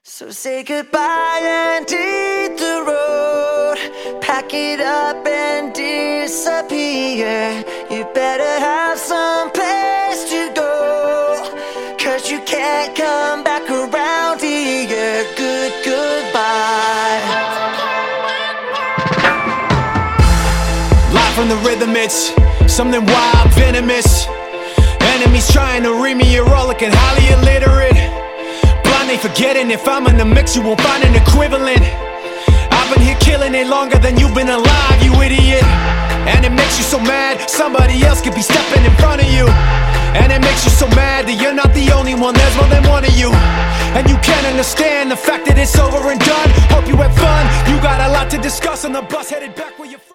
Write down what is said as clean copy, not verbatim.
So say goodbye and hit the road. Pack it up and disappear. You better have some place to go, 'cause you can't come back around here. Goodbye. Live from the rhythm, it's something wild, venomous. Enemies trying to read me, you're all looking highly illiterate. Blindly forgetting if I'm in the mix, you won't find an equivalent. I've been here killing it longer than you've been alive, you idiot. And it makes you so mad, somebody else could be stepping in front of you. And it makes you so mad that you're not the only one, there's more than one of you. And you can't understand the fact that it's over and done. Hope you had fun, you got a lot to discuss on the bus headed back where you're